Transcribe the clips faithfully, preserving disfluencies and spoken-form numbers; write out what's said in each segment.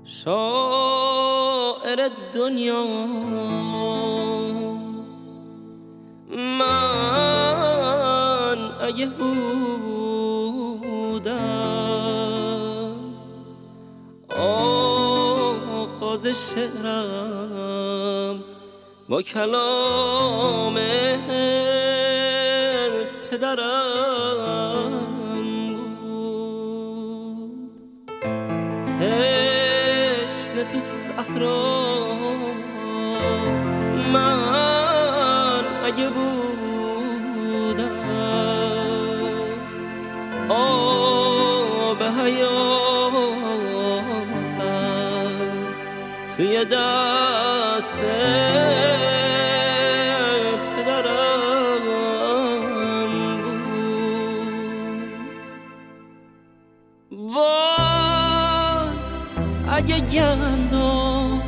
شاعر دنیا من اگه بودم آغاز شعرم با کلام پدرم بود. تشنه تو صحرا من اگه بودم آب حیاتم توی دست پدرم بود. وای اگه گندم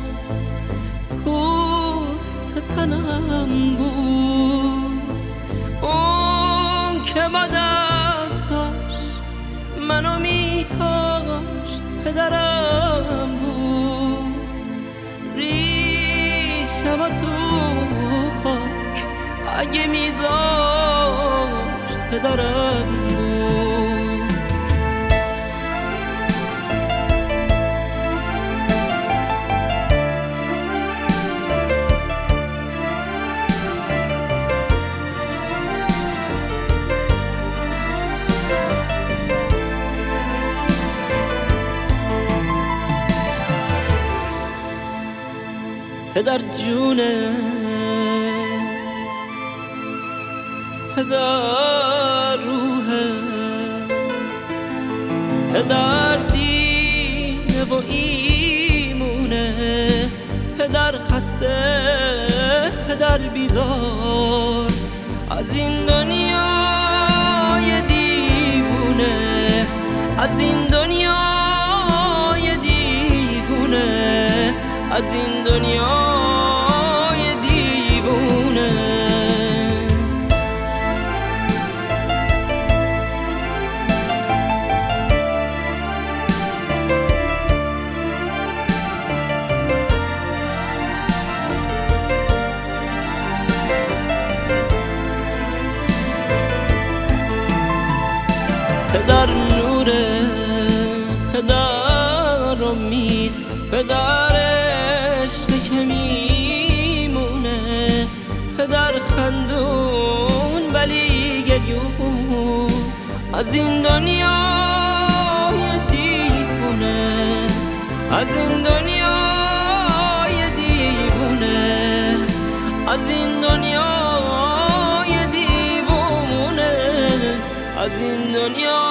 پوست تنم بود، اون که با دستاش منو میکاشت پدرم بود. ریشم تو خاک اگه میذاشت پدرم بود. پدر جونه پدر روحه، پدر دینه و ایمونه، پدر خسته پدر بیزار از این دنیای دیوونه، از این دنیای دیوونه، از این دنیای دیوونه. پدر نوره، پدر امید، پدر عشق که میمونه، پدر خندون ولی گریون از این دنیای دیوونه، از این دنیای دیوونه، از این دنیای دیوونه، از این دنیا